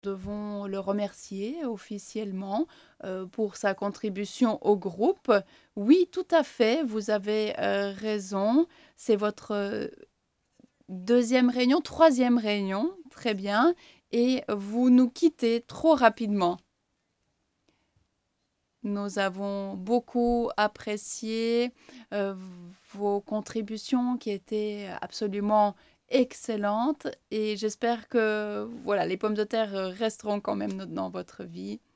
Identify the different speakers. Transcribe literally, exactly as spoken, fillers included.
Speaker 1: devons le remercier officiellement euh, pour sa contribution au groupe. Oui, tout à fait, vous avez euh, raison. C'est votre euh, deuxième réunion, troisième réunion, très bien. Et vous nous quittez trop rapidement. Nous avons beaucoup apprécié euh, vos contributions qui étaient absolument excellentes et j'espère que voilà, les pommes de terre resteront quand même dans votre vie.